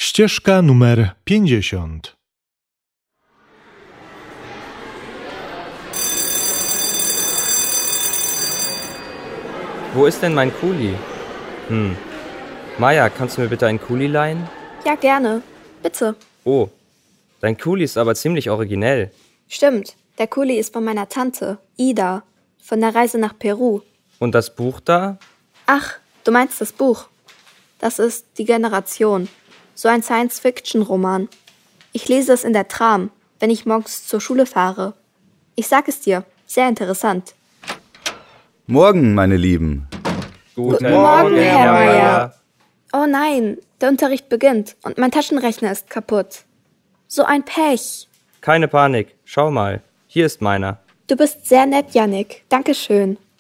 Ścieżka numer 50. Wo ist denn mein Kuli? Maja, kannst du mir bitte einen Kuli leihen? Ja, gerne. Bitte. Oh, dein Kuli ist aber ziemlich originell. Stimmt, der Kuli ist von meiner Tante, Ida, von der Reise nach Peru. Und das Buch da? Ach, du meinst das Buch. Das ist Die Generation, so ein Science-Fiction-Roman. Ich lese es in der Tram, wenn ich morgens zur Schule fahre. Ich sag es dir, sehr interessant. Morgen, meine Lieben. Guten Morgen, Herr Meier. Oh nein, der Unterricht beginnt und mein Taschenrechner ist kaputt. So ein Pech. Keine Panik, schau mal, hier ist meiner. Du bist sehr nett, Jannik. Dankeschön.